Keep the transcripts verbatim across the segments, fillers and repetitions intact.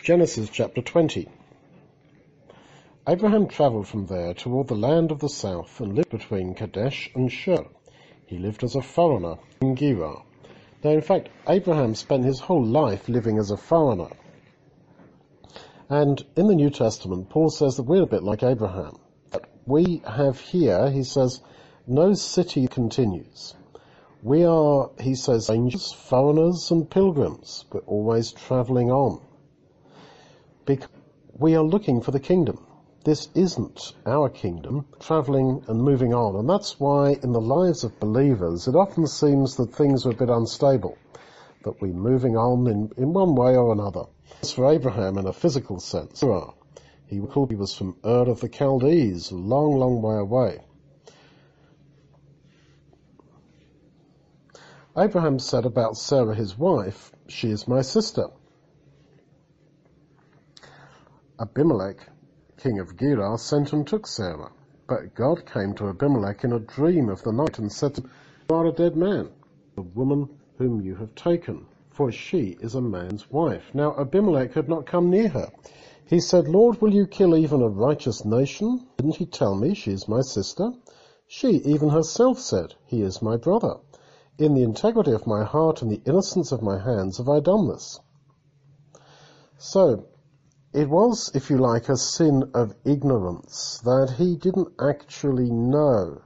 Genesis chapter twenty. Abraham travelled from there toward the land of the south and lived between Kadesh and Shur. He lived as a foreigner in Gerar. Now, in fact, Abraham spent his whole life living as a foreigner. And in the New Testament, Paul says that we're a bit like Abraham. That we have here, he says, no city continues. We are, he says, strangers, foreigners and pilgrims. We're always travelling on. Because we are looking for the kingdom. This isn't our kingdom, travelling and moving on. And that's why in the lives of believers, it often seems that things are a bit unstable, that we're moving on in, in one way or another. As for Abraham, in a physical sense, he was from Ur of the Chaldees, a long, long way away. Abraham said about Sarah, his wife, "She is my sister." Abimelech, king of Gerar, sent and took Sarah. But God came to Abimelech in a dream of the night and said to him, "You are a dead man, the woman whom you have taken, for she is a man's wife." Now Abimelech had not come near her. He said, "Lord, will you kill even a righteous nation? Didn't he tell me she is my sister?" She even herself said, "He is my brother. In the integrity of my heart and the innocence of my hands have I done this." So, it was, if you like, a sin of ignorance, that he didn't actually know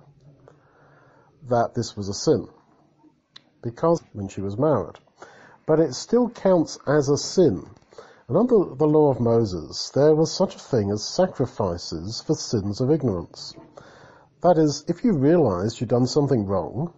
that this was a sin, because when she was married. But it still counts as a sin. And under the law of Moses, there was such a thing as sacrifices for sins of ignorance. That is, if you realized you'd done something wrong,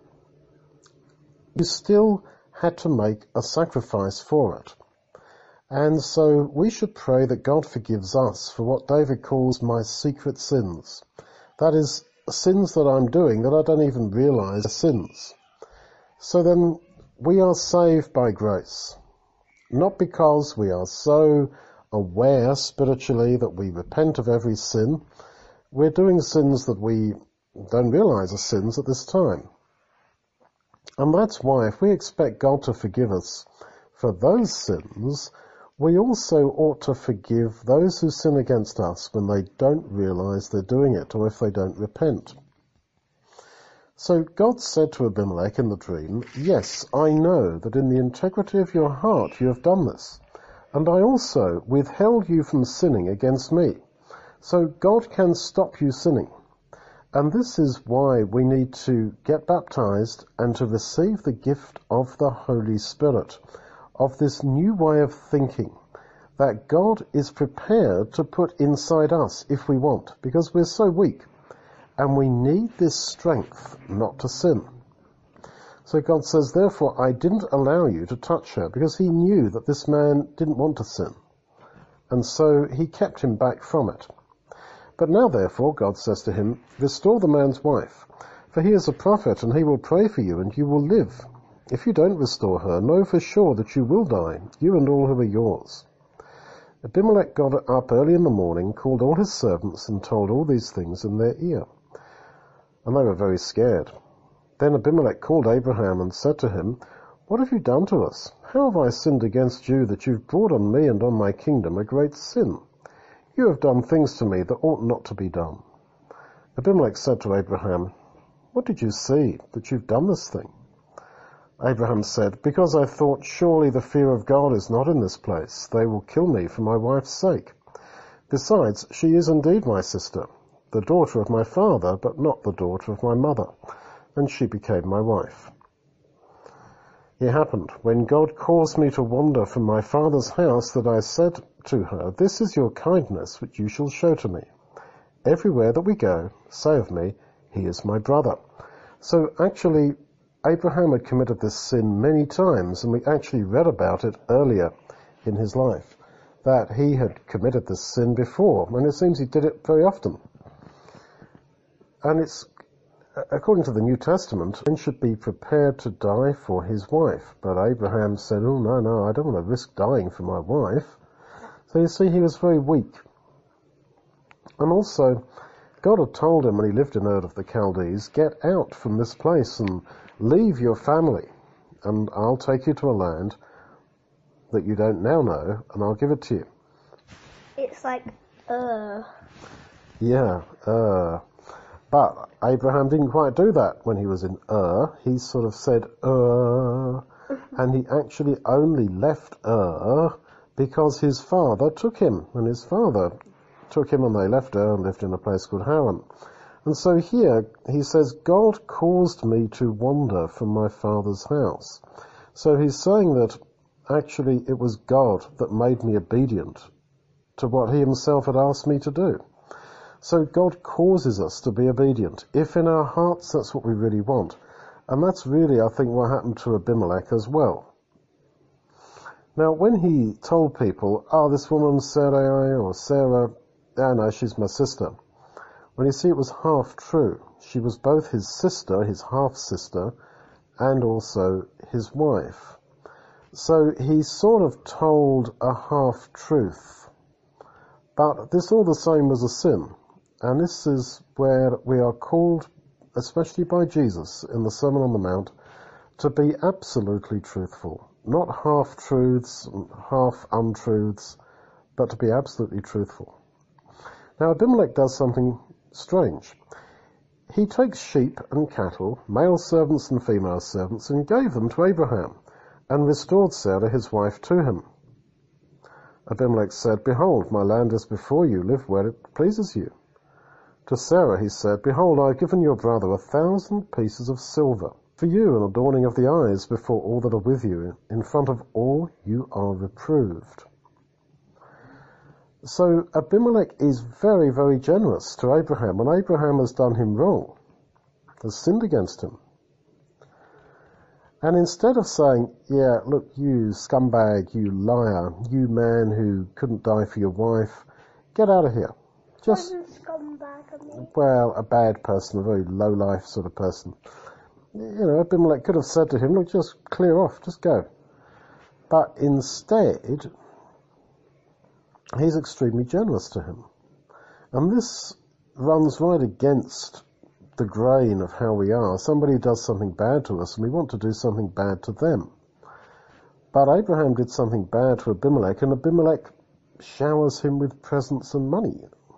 you still had to make a sacrifice for it. And so we should pray that God forgives us for what David calls my secret sins. That is, sins that I'm doing that I don't even realize are sins. So then we are saved by grace, not because we are so aware spiritually that we repent of every sin. We're doing sins that we don't realize are sins at this time. And that's why if we expect God to forgive us for those sins, we also ought to forgive those who sin against us when they don't realize they're doing it, or if they don't repent. So God said to Abimelech in the dream, "Yes, I know that in the integrity of your heart you have done this, and I also withheld you from sinning against me. So God can stop you sinning. And this is why we need to get baptized and to receive the gift of the Holy Spirit, of this new way of thinking that God is prepared to put inside us if we want, because we're so weak, and we need this strength not to sin." So God says, "Therefore I didn't allow you to touch her," because he knew that this man didn't want to sin, and so he kept him back from it. "But now therefore," God says to him, "restore the man's wife, for he is a prophet, and he will pray for you, and you will live. If you don't restore her, know for sure that you will die, you and all who are yours." Abimelech got up early in the morning, called all his servants, and told all these things in their ear. And they were very scared. Then Abimelech called Abraham and said to him, "What have you done to us? How have I sinned against you that you've brought on me and on my kingdom a great sin? You have done things to me that ought not to be done." Abimelech said to Abraham, "What did you see that you've done this thing?" Abraham said, "Because I thought, surely the fear of God is not in this place. They will kill me for my wife's sake. Besides, she is indeed my sister, the daughter of my father, but not the daughter of my mother, and she became my wife." It happened, when God caused me to wander from my father's house, that I said to her, "This is your kindness which you shall show to me. Everywhere that we go, say of me, he is my brother." So actually, Abraham had committed this sin many times, and we actually read about it earlier in his life, that he had committed this sin before, and it seems he did it very often. And it's, according to the New Testament, man should be prepared to die for his wife. But Abraham said, "Oh, no, no, I don't want to risk dying for my wife." So you see, he was very weak. And also, God had told him when he lived in Ur of the Chaldees, "Get out from this place and leave your family, and I'll take you to a land that you don't now know, and I'll give it to you." It's like, uh. Yeah, uh. But Abraham didn't quite do that when he was in Ur. He sort of said, uh, and he actually only left Ur because his father took him, and his father took him and they left Ur and lived in a place called Haran. And so here he says, God caused me to wander from my father's house. So he's saying that actually it was God that made me obedient to what he himself had asked me to do. So God causes us to be obedient, if in our hearts that's what we really want. And that's really, I think, what happened to Abimelech as well. Now, when he told people, oh, this woman, Sarai, or Sarah, oh no, she's my sister. Well, you see, it was half true. She was both his sister, his half-sister, and also his wife. So he sort of told a half-truth. But this all the same was a sin. And this is where we are called, especially by Jesus in the Sermon on the Mount, to be absolutely truthful. Not half-truths, half-untruths, but to be absolutely truthful. Now Abimelech does something strange. He takes sheep and cattle, male servants and female servants, and gave them to Abraham, and restored Sarah his wife to him. Abimelech said, Behold, my land is before you, live where it pleases you. To Sarah he said, Behold, I have given your brother a thousand pieces of silver, for you an adorning of the eyes before all that are with you. In front of all you are reproved. So Abimelech is very, very generous to Abraham, and Abraham has done him wrong, has sinned against him. And instead of saying, yeah, look, you scumbag, you liar, you man who couldn't die for your wife, get out of here. Just, well, a bad person, a very low-life sort of person. You know, Abimelech could have said to him, look, just clear off, just go. But instead, he's extremely generous to him. And this runs right against the grain of how we are. Somebody does something bad to us, and we want to do something bad to them. But Abraham did something bad to Abimelech, and Abimelech showers him with presents and money.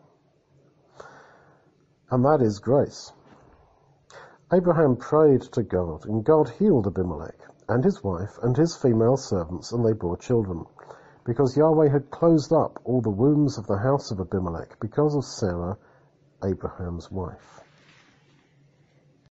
And that is grace. Abraham prayed to God, and God healed Abimelech, and his wife, and his female servants, and they bore children, because Yahweh had closed up all the wombs of the house of Abimelech, because of Sarah, Abraham's wife.